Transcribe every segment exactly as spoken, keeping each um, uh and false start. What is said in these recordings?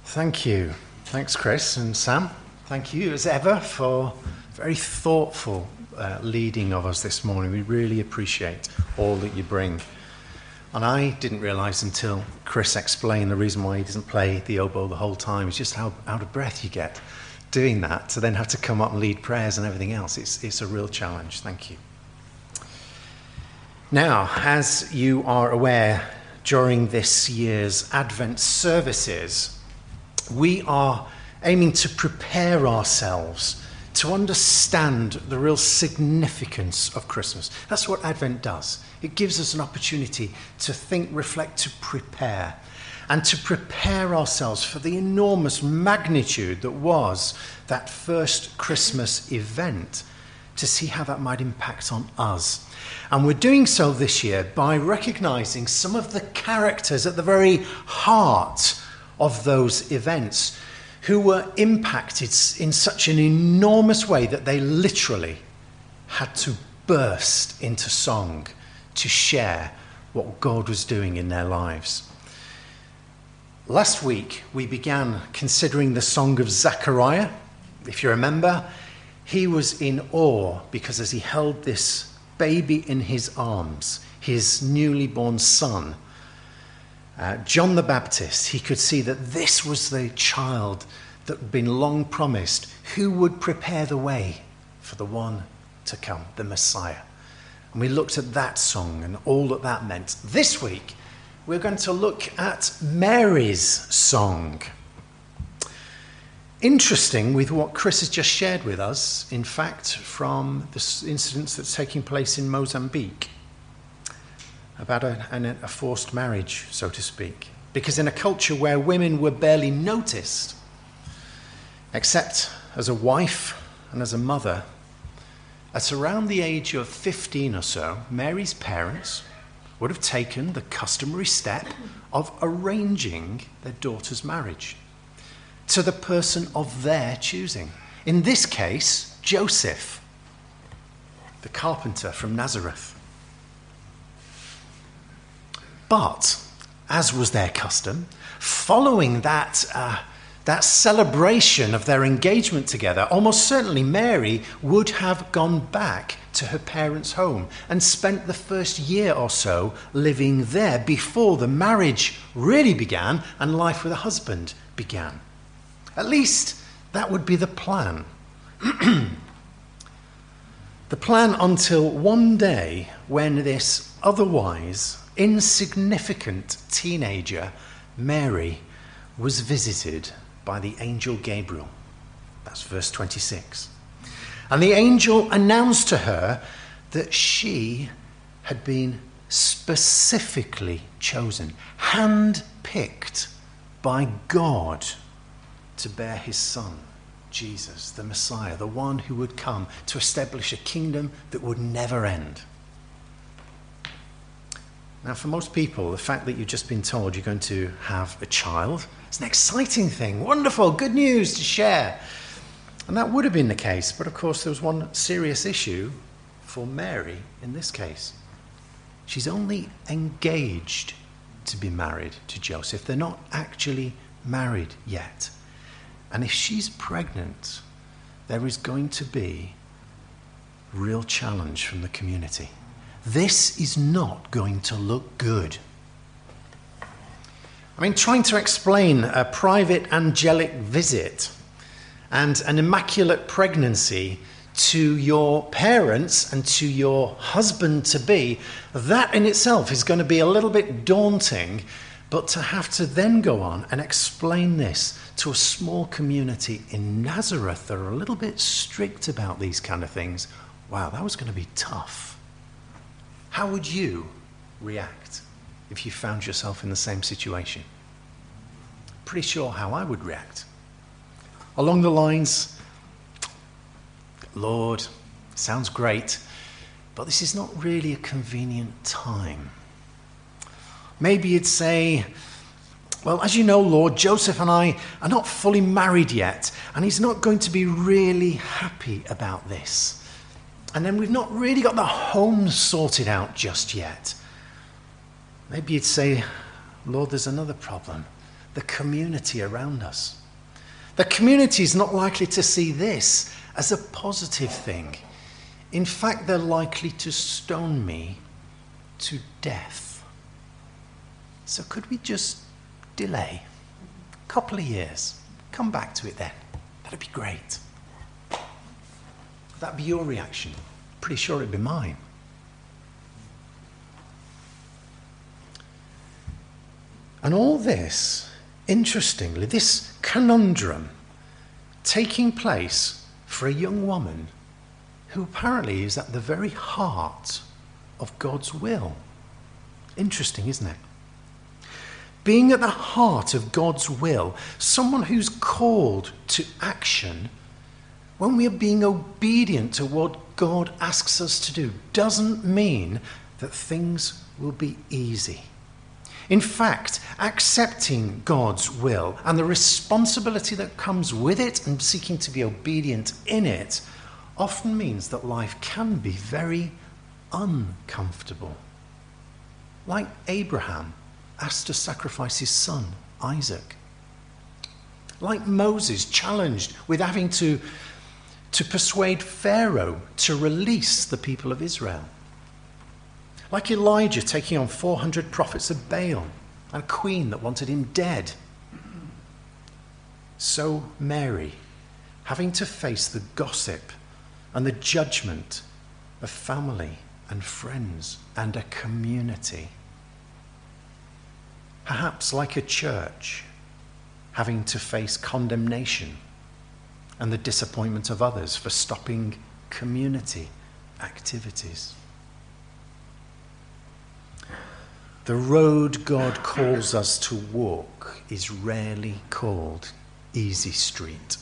Thank you. Thanks, Chris and Sam. Thank you, as ever, for very thoughtful uh, leading of us this morning. We really appreciate all that you bring. And I didn't realise until Chris explained the reason why he doesn't play the oboe the whole time is just how out of breath you get doing that, to then have to come up and lead prayers and everything else. It's, it's a real challenge. Thank you. Now, as you are aware, during this year's Advent services, we are aiming to prepare ourselves to understand the real significance of Christmas. That's what Advent does. It gives us an opportunity to think, reflect, to prepare, and to prepare ourselves for the enormous magnitude that was that first Christmas event, to see how that might impact on us. And we're doing so this year by recognizing some of the characters at the very heart of those events who were impacted in such an enormous way that they literally had to burst into song to share what God was doing in their lives. Last week, we began considering the song of Zechariah. If you remember, he was in awe because as he held this baby in his arms, his newly born son, uh, John the Baptist, he could see that this was the child that had been long promised, who would prepare the way for the one to come, the Messiah. And we looked at that song and all that that meant. This week, we're going to look at Mary's song. Interesting with what Chris has just shared with us, in fact, from the incident that's taking place in Mozambique, about a, a forced marriage, so to speak. Because in a culture where women were barely noticed, except as a wife and as a mother, at around the age of fifteen or so, Mary's parents would have taken the customary step of arranging their daughter's marriage to the person of their choosing. In this case, Joseph, the carpenter from Nazareth. But, as was their custom, following that uh, that celebration of their engagement together, almost certainly Mary would have gone back to her parents' home and spent the first year or so living there before the marriage really began and life with a husband began. At least that would be the plan. The plan until one day when this otherwise insignificant teenager, Mary, was visited by the angel Gabriel. That's verse twenty-six. And the angel announced to her that she had been specifically chosen, hand-picked by God to bear his son, Jesus, the Messiah, the one who would come to establish a kingdom that would never end. Now, for most people, the fact that you've just been told you're going to have a child is an exciting thing. Wonderful, good news to share. And that would have been the case, but of course there was one serious issue for Mary in this case. She's only engaged to be married to Joseph. They're not actually married yet. And if she's pregnant, there is going to be real challenge from the community. This is not going to look good. I mean, trying to explain a private angelic visit and an immaculate pregnancy to your parents and to your husband-to-be, that in itself is going to be a little bit daunting, but to have to then go on and explain this to a small community in Nazareth that are a little bit strict about these kind of things, wow, that was going to be tough. How would you react if you found yourself in the same situation? Pretty sure how I would react. Along the lines, Lord, sounds great, but this is not really a convenient time. Maybe you'd say, well, as you know, Lord, Joseph and I are not fully married yet, and he's not going to be really happy about this. And then we've not really got the home sorted out just yet. Maybe you'd say, Lord, there's another problem. the community around us. The community is not likely to see this as a positive thing. In fact, they're likely to stone me to death. So could we just delay a couple of years? Come back to it then. That'd be great. That'd be your reaction. Pretty sure it'd be mine. And all this, interestingly, this conundrum taking place for a young woman who apparently is at the very heart of God's will. Interesting, isn't it? Being at the heart of God's will, someone who's called to action when we are being obedient to what God asks us to do, doesn't mean that things will be easy. In fact, accepting God's will and the responsibility that comes with it and seeking to be obedient in it often means that life can be very uncomfortable. Like Abraham asked to sacrifice his son, Isaac. Like Moses challenged with having to, to persuade Pharaoh to release the people of Israel. Like Elijah taking on four hundred prophets of Baal and a queen that wanted him dead. So Mary, having to face the gossip and the judgment of family and friends and a community. Perhaps like a church, having to face condemnation and the disappointment of others for stopping community activities. The road God calls us to walk is rarely called easy street.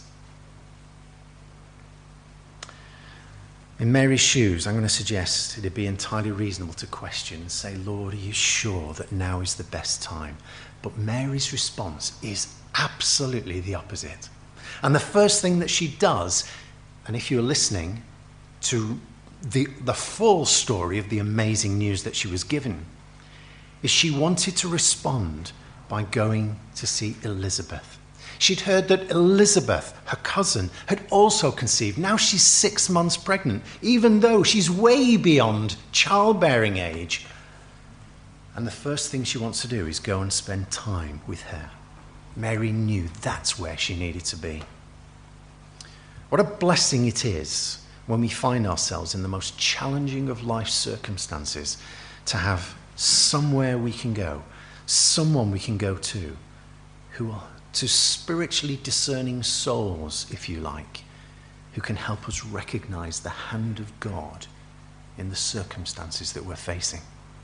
In Mary's shoes, I'm going to suggest it'd be entirely reasonable to question and say, Lord, are you sure that now is the best time? But Mary's response is absolutely the opposite. And the first thing that she does, and if you're listening to the, the full story of the amazing news that she was given, is she wanted to respond by going to see Elizabeth. She'd heard that Elizabeth, her cousin, had also conceived. Now she's six months pregnant, even though she's way beyond childbearing age. And the first thing she wants to do is go and spend time with her. Mary knew that's where she needed to be. What a blessing it is when we find ourselves in the most challenging of life circumstances to have somewhere we can go, someone we can go to, who will, to spiritually discerning souls, if you like, who can help us recognize the hand of God in the circumstances that we're facing.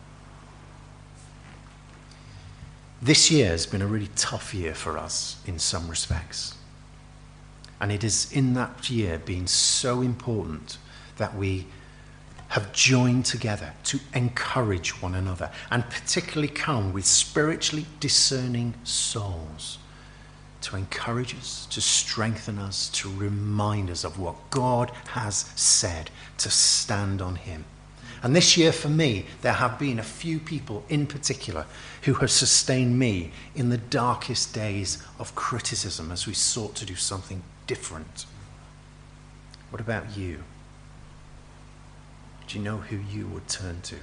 This year has been a really tough year for us in some respects. And it is in that year been so important that we have joined together to encourage one another and particularly come with spiritually discerning souls to encourage us, to strengthen us, to remind us of what God has said, to stand on him. And this year for me, there have been a few people in particular who have sustained me in the darkest days of criticism as we sought to do something different. What about you? Do you know who you would turn to?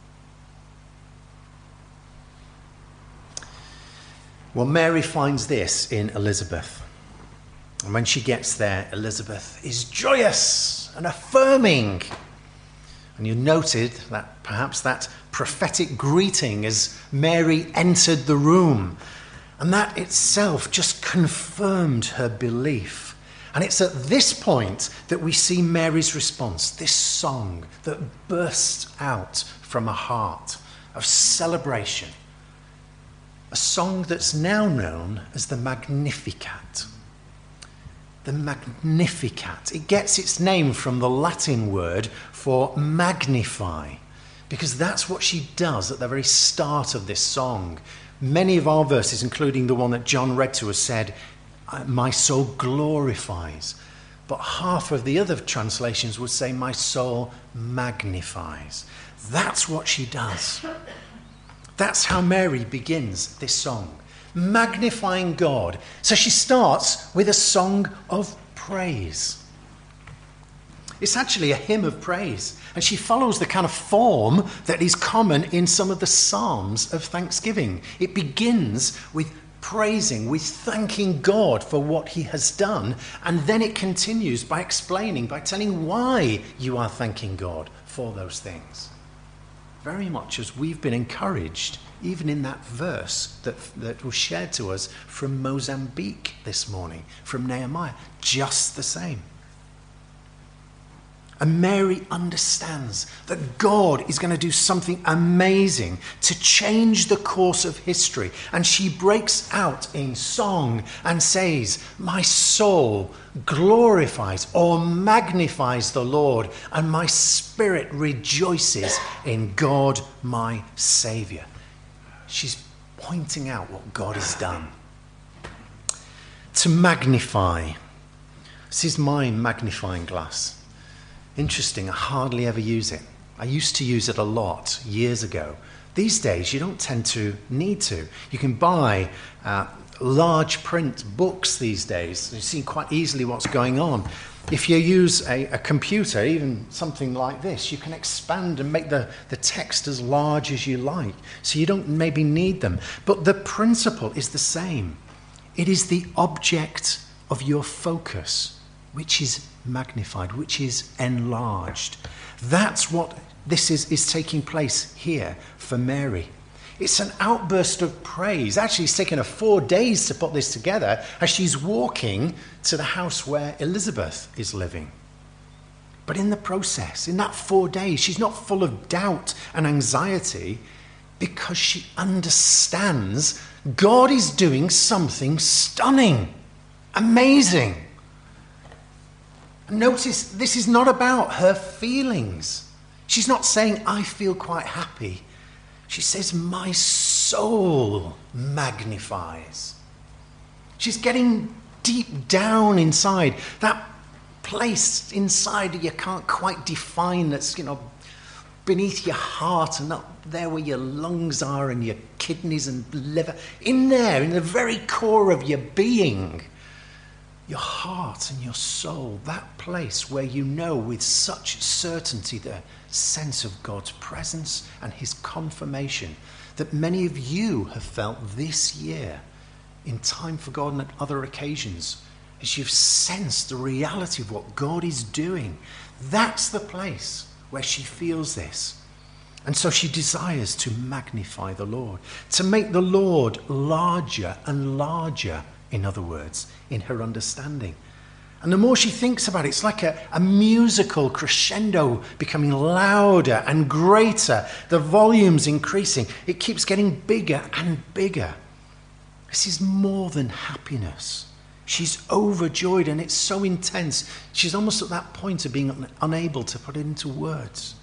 Well, Mary finds this in Elizabeth. And when she gets there, Elizabeth is joyous and affirming. And you noted that perhaps that prophetic greeting as Mary entered the room. And that itself just confirmed her belief. And it's at this point that we see Mary's response, this song that bursts out from a heart of celebration. A song that's now known as the Magnificat. The Magnificat. It gets its name from the Latin word for magnify, because that's what she does at the very start of this song. Many of our verses, including the one that John read to us, said, my soul glorifies. But half of the other translations would say, my soul magnifies. That's what she does. That's how Mary begins this song. magnifying God. So she starts with a song of praise. It's actually a hymn of praise. And she follows the kind of form that is common in some of the Psalms of thanksgiving. It begins with praising, with thanking God for what he has done. And then it continues by explaining, by telling why you are thanking God for those things. Very much as we've been encouraged, even in that verse that, that was shared to us from Mozambique this morning, from Nehemiah, just the same. And Mary understands that God is going to do something amazing to change the course of history. And she breaks out in song and says, my soul glorifies or magnifies the Lord, and my spirit rejoices in God, my Saviour. She's pointing out what God has done. To magnify. This is my magnifying glass. Interesting, I hardly ever use it. I used to use it a lot years ago. These days, you don't tend to need to. You can buy uh, large print books these days. You see quite easily what's going on. If you use a, a computer, even something like this, you can expand and make the, the text as large as you like. So you don't maybe need them. But the principle is the same. It is the object of your focus, which is magnified, which is enlarged. That's what this is, is taking place here for Mary. It's an outburst of praise. Actually, it's taken her four days to put this together as she's walking to the house where Elizabeth is living. But in the process, in that four days, she's not full of doubt and anxiety because she understands God is doing something stunning, amazing. Notice this is not about her feelings. She's not saying, I feel quite happy. She says, my soul magnifies. She's getting deep down inside, that place inside you can't quite define, that's, you know, beneath your heart and up there where your lungs are and your kidneys and liver. In there, in the very core of your being, your heart and your soul, that place where you know with such certainty the sense of God's presence and his confirmation that many of you have felt this year in Time for God and at other occasions, as you've sensed the reality of what God is doing. That's the place where she feels this. And so she desires to magnify the Lord, to make the Lord larger and larger, in other words, in her understanding. And the more she thinks about it, it's like a, a musical crescendo becoming louder and greater. The volume's increasing. It keeps getting bigger and bigger. This is more than happiness. She's overjoyed, and it's so intense. She's almost at that point of being un- unable to put it into words.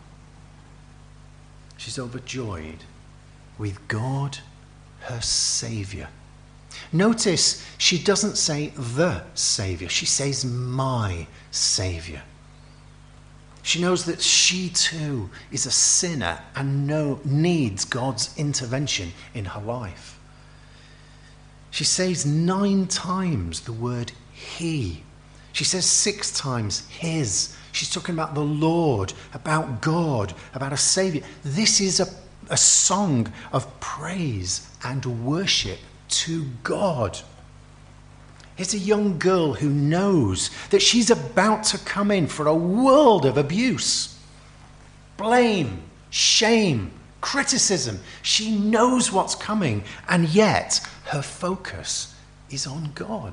She's overjoyed with God, her Saviour. Notice she doesn't say the Saviour. She says my Saviour. She knows that she too is a sinner and know, needs God's intervention in her life. She says nine times the word he. She says six times his. She's talking about the Lord, about God, about a Saviour. This is a, a song of praise and worship to God. Here's a young girl who knows that she's about to come in for a world of abuse, blame, shame, criticism. She knows what's coming, and yet her focus is on God.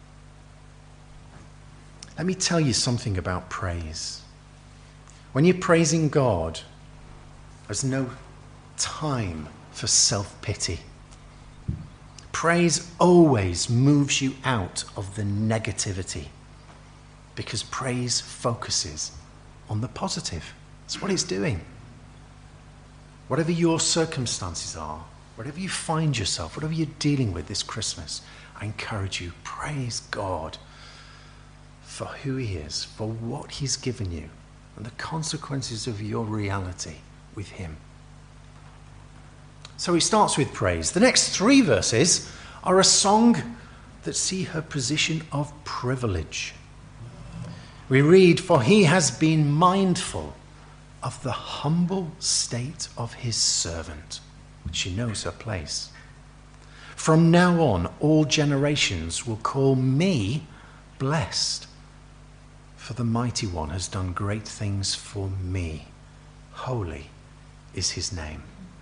Let me tell you something about praise. When you're praising God, there's no time for self-pity. Praise always moves you out of the negativity because praise focuses on the positive. That's what it's doing. Whatever your circumstances are, whatever you find yourself, whatever you're dealing with this Christmas, I encourage you, praise God for who he is, for what he's given you, and the consequences of your reality with him. So he starts with praise. The next three verses are a song that see her position of privilege. We read, "For he has been mindful of the humble state of his servant." She knows her place. "From now on, all generations will call me blessed. For the Mighty One has done great things for me. Holy is his name."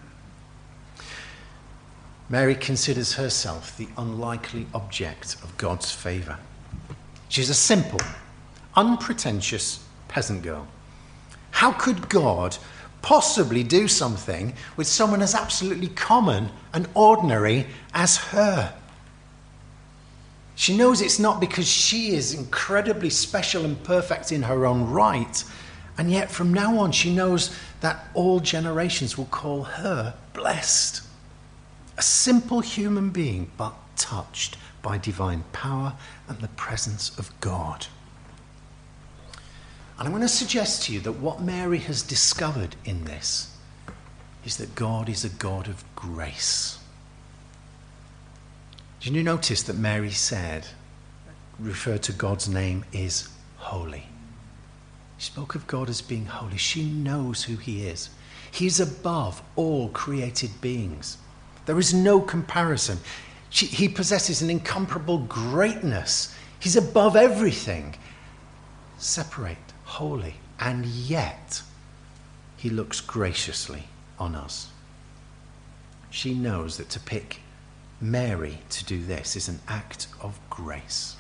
Mary considers herself the unlikely object of God's favour. She's a simple, unpretentious peasant girl. How could God possibly do something with someone as absolutely common and ordinary as her? She knows it's not because she is incredibly special and perfect in her own right, and yet from now on she knows that all generations will call her blessed. A simple human being, but touched by divine power and the presence of God. And I'm going to suggest to you that what Mary has discovered in this is that God is a God of grace. Did you notice that Mary said, referred to God's name is holy? She spoke of God as being holy. She knows who he is. He is above all created beings. There is no comparison. She, he possesses an incomparable greatness. He's above everything. Separate, holy, and yet he looks graciously on us. She knows that to pick Mary to do this is an act of grace.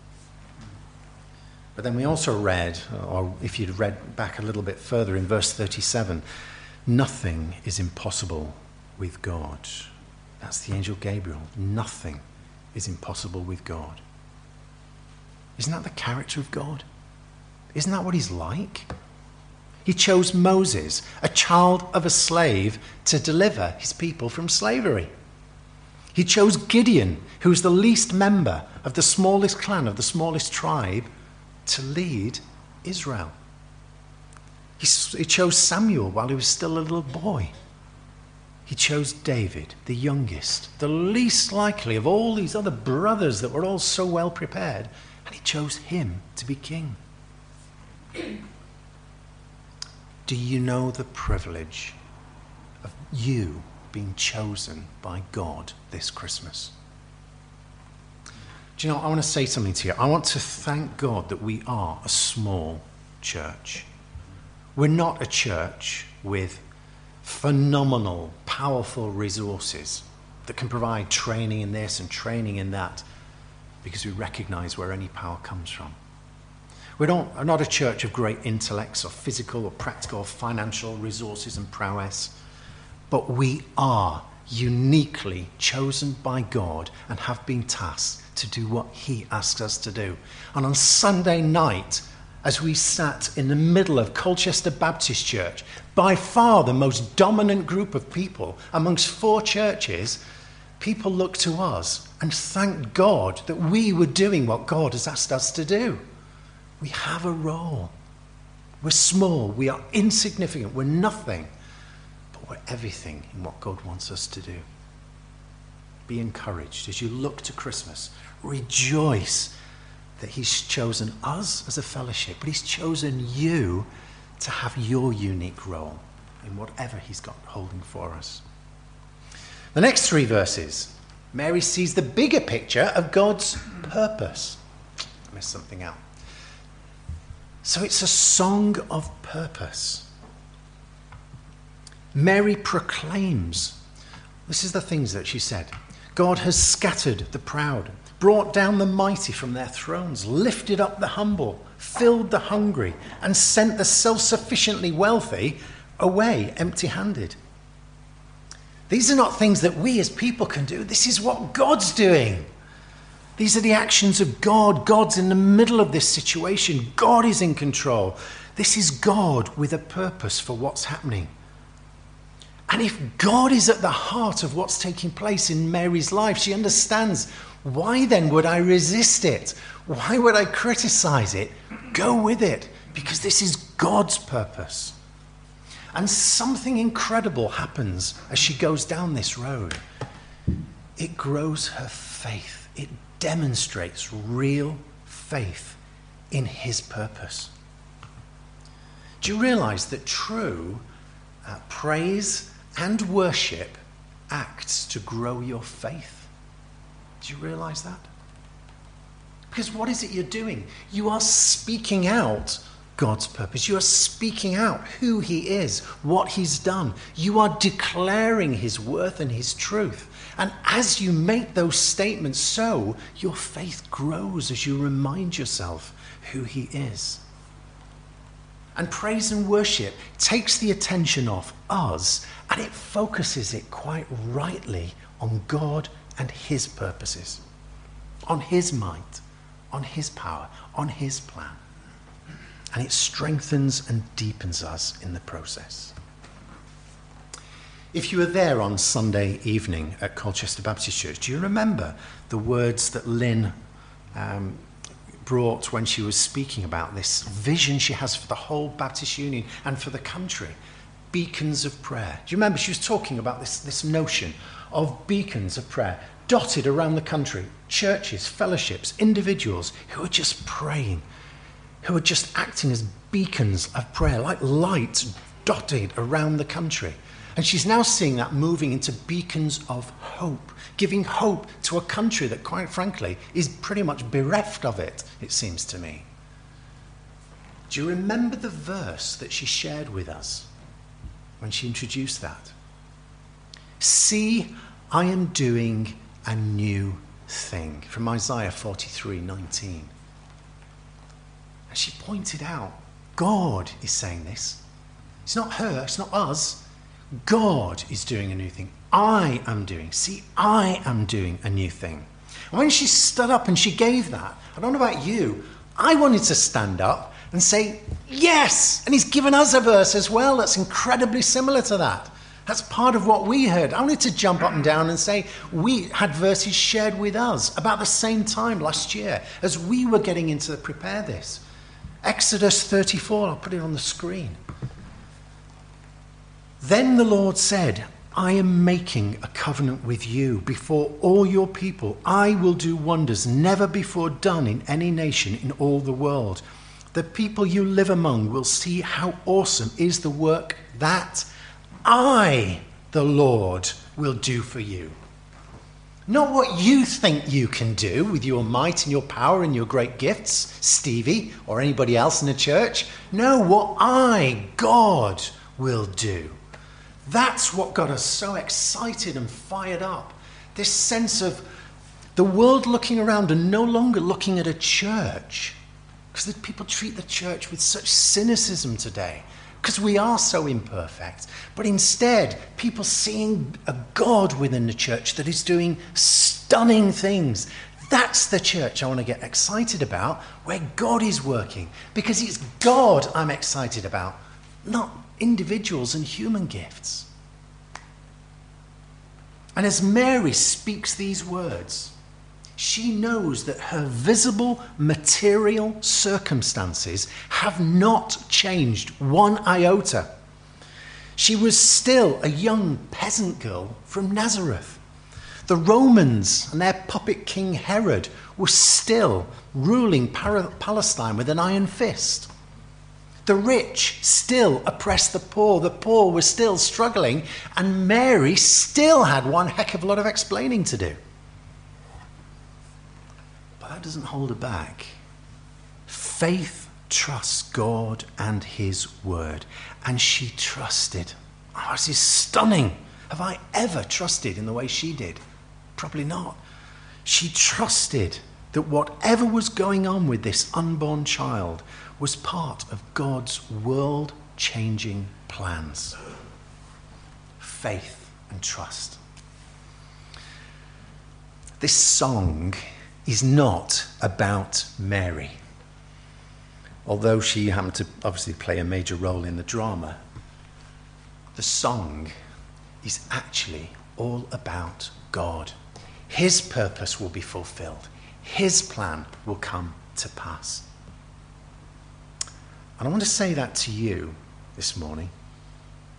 But then we also read, or if you'd read back a little bit further in verse thirty-seven, nothing is impossible with God. That's the angel Gabriel. Nothing is impossible with God. Isn't that the character of God? Isn't that what he's like? He chose Moses, a child of a slave, to deliver his people from slavery. He chose Gideon, who was the least member of the smallest clan, of the smallest tribe, to lead Israel. He, he chose Samuel while he was still a little boy. He chose David, the youngest, the least likely of all these other brothers that were all so well prepared, and he chose him to be king. Do you know the privilege of you being chosen by God this Christmas? Do you know, I want to say something to you. I want to thank God that we are a small church. We're not a church with phenomenal, powerful resources that can provide training in this and training in that, because we recognize where any power comes from. We don't, we're not a church of great intellects or physical or practical or financial resources and prowess, but we are uniquely chosen by God and have been tasked to do what he asks us to do. And on Sunday night, as we sat in the middle of Colchester Baptist Church, by far the most dominant group of people amongst four churches, people looked to us and thanked God that we were doing what God has asked us to do. We have a role. We're small, we are insignificant, we're nothing, but we're everything in what God wants us to do. Be encouraged as you look to Christmas. Rejoice that he's chosen us as a fellowship, but he's chosen you to have your unique role in whatever he's got holding for us. The next three verses, Mary sees the bigger picture of God's purpose. I missed something out. So it's a song of purpose. Mary proclaims. This is the things that she said. God has scattered the proud, brought down the mighty from their thrones, lifted up the humble, filled the hungry, and sent the self-sufficiently wealthy away empty-handed. These are not things that we as people can do. This is what God's doing. These are the actions of God. God's in the middle of this situation. God is in control. This is God with a purpose for what's happening. And if God is at the heart of what's taking place in Mary's life, she understands, why then would I resist it? Why would I criticize it? Go with it, because this is God's purpose. And something incredible happens as she goes down this road. It grows her faith. It demonstrates real faith in his purpose. Do you realize that true uh, praise and worship acts to grow your faith? Do you realize that? Because what is it you're doing? You are speaking out God's purpose. You are speaking out who he is, what he's done. You are declaring his worth and his truth. And as you make those statements so, your faith grows as you remind yourself who he is. And praise and worship takes the attention off us and it focuses it quite rightly on God and his purposes, on his might, on his power, on his plan. And it strengthens and deepens us in the process. If you were there on Sunday evening at Colchester Baptist Church, do you remember the words that Lynn um, brought when she was speaking about this vision she has for the whole Baptist Union and for the country? Beacons of prayer. Do you remember she was talking about this, this notion of beacons of prayer dotted around the country, churches, fellowships, individuals who are just praying, who are just acting as beacons of prayer, like lights dotted around the country. And she's now seeing that moving into beacons of hope, giving hope to a country that, quite frankly, is pretty much bereft of it, it seems to me. Do you remember the verse that she shared with us when she introduced that? See, I am doing a new thing, from Isaiah forty-three nineteen. And she pointed out, God is saying this. It's not her, it's not us. God is doing a new thing. I am doing. See, I am doing a new thing. And when she stood up and she gave that, I don't know about you, I wanted to stand up and say, yes! And he's given us a verse as well that's incredibly similar to that. That's part of what we heard. I wanted to jump up and down and say, we had verses shared with us about the same time last year as we were getting into prepare this. Exodus thirty-four, I'll put it on the screen. Then the Lord said, I am making a covenant with you before all your people. I will do wonders never before done in any nation in all the world. The people you live among will see how awesome is the work that I, the Lord, will do for you. Not what you think you can do with your might and your power and your great gifts, Stevie, or anybody else in the church. No, what I, God, will do. That's what got us so excited and fired up. This sense of the world looking around and no longer looking at a church. Because people treat the church with such cynicism today. Because we are so imperfect. But instead, people seeing a God within the church that is doing stunning things. That's the church I want to get excited about, where God is working. Because it's God I'm excited about, not individuals and human gifts. And as Mary speaks these words, she knows that her visible material circumstances have not changed one iota. She was still a young peasant girl from Nazareth. The Romans and their puppet king Herod were still ruling Palestine with an iron fist. The rich still oppressed the poor. The poor were still struggling. And Mary still had one heck of a lot of explaining to do. But that doesn't hold her back. Faith trusts God and his word. And she trusted. Oh, this is stunning. Have I ever trusted in the way she did? Probably not. She trusted that whatever was going on with this unborn child was part of God's world-changing plans. Faith and trust. This song is not about Mary, although she happened to obviously play a major role in the drama. The song is actually all about God. His purpose will be fulfilled. His plan will come to pass. And I want to say that to you this morning.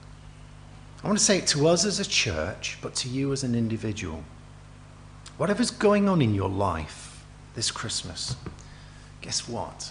I want to say it to us as a church, but to you as an individual. Whatever's going on in your life this Christmas, guess what?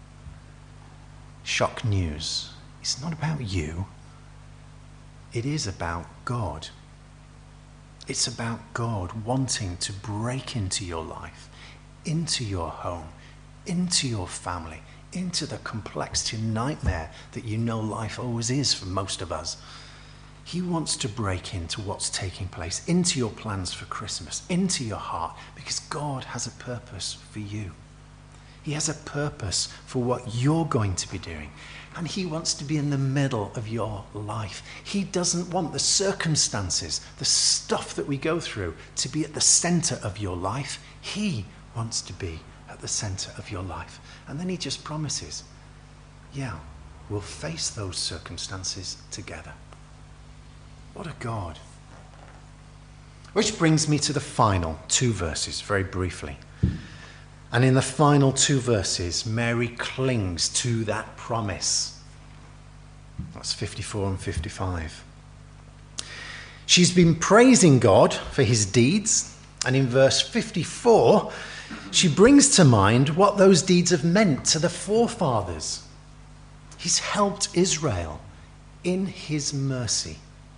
Shock news. It's not about you. It is about God. It's about God wanting to break into your life, into your home, into your family, into the complexity and nightmare that you know life always is for most of us. He wants to break into what's taking place, into your plans for Christmas, into your heart, because God has a purpose for you. He has a purpose for what you're going to be doing. And he wants to be in the middle of your life. He doesn't want the circumstances, the stuff that we go through, to be at the center of your life. He wants to be at the center of your life. And then he just promises, yeah, we'll face those circumstances together. What a God. Which brings me to the final two verses, very briefly. And in the final two verses, Mary clings to that promise. That's fifty-four and fifty-five. She's been praising God for his deeds. And in verse fifty-four, she brings to mind what those deeds have meant to the forefathers. He's helped Israel in his mercy.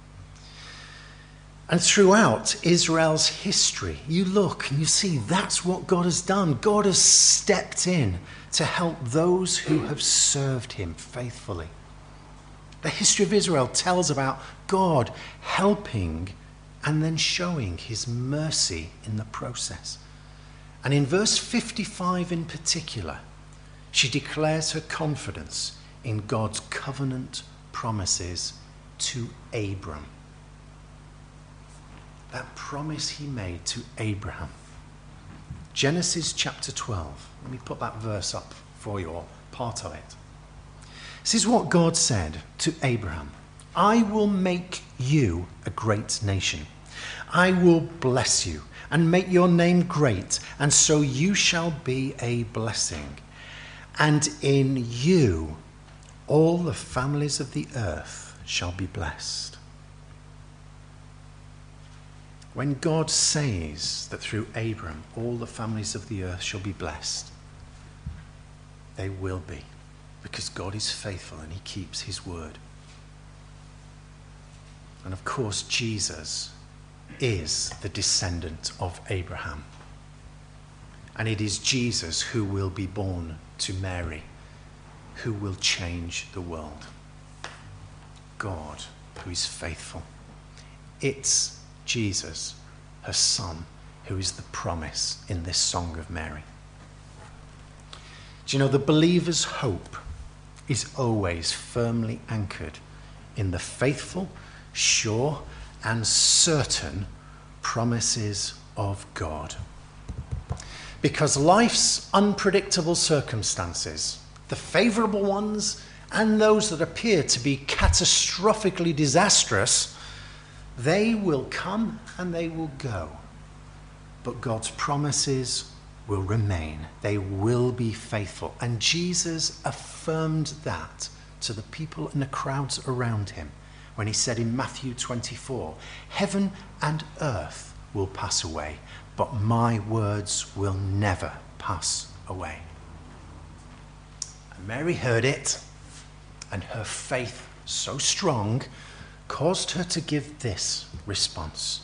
And throughout Israel's history, you look and you see that's what God has done. God has stepped in to help those who have served him faithfully. The history of Israel tells about God helping and then showing his mercy in the process. And in verse fifty-five in particular, she declares her confidence in God's covenant promises to Abram. That promise he made to Abraham. Genesis chapter twelve. Let me put that verse up for you, or part of it. This is what God said to Abraham. I will make you a great nation. I will bless you and make your name great, and so you shall be a blessing. And in you all the families of the earth shall be blessed. When God says that through Abram all the families of the earth shall be blessed, they will be, because God is faithful and he keeps his word. And of course, Jesus is the descendant of Abraham. And it is Jesus who will be born to Mary, who will change the world. God, who is faithful. It's Jesus, her son, who is the promise in this song of Mary. Do you know, the believer's hope is always firmly anchored in the faithful, sure, and certain promises of God. Because life's unpredictable circumstances, the favorable ones and those that appear to be catastrophically disastrous, they will come and they will go. But God's promises will remain. They will be faithful. And Jesus affirmed that to the people and the crowds around him when he said in Matthew twenty-four, heaven and earth will pass away, but my words will never pass away. And Mary heard it, and her faith so strong caused her to give this response.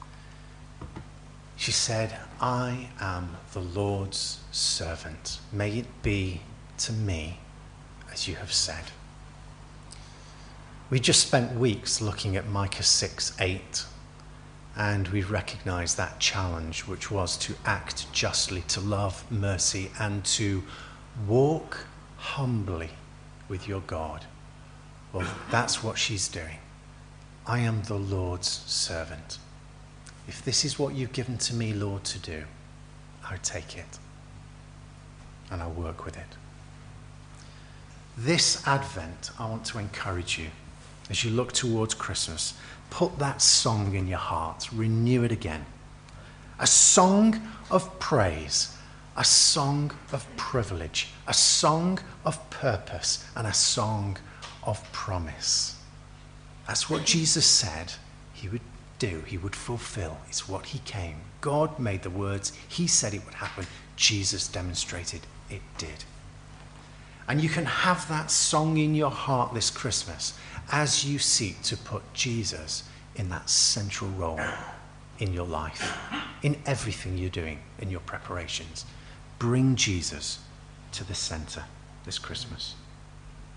She said, I am the Lord's servant. May it be to me as you have said. We just spent weeks looking at Micah six eight, and we recognized that challenge, which was to act justly, to love mercy, and to walk humbly with your God. Well, that's what she's doing. I am the Lord's servant. If this is what you've given to me, Lord, to do, I'll take it and I'll work with it. This Advent, I want to encourage you, as you look towards Christmas, put that song in your heart, renew it again. A song of praise, a song of privilege, a song of purpose, and a song of promise. That's what Jesus said he would do, he would fulfill. It's what he came. God made the words. He said it would happen. Jesus demonstrated it did. And you can have that song in your heart this Christmas as you seek to put Jesus in that central role in your life, in everything you're doing, in your preparations. Bring Jesus to the center this Christmas.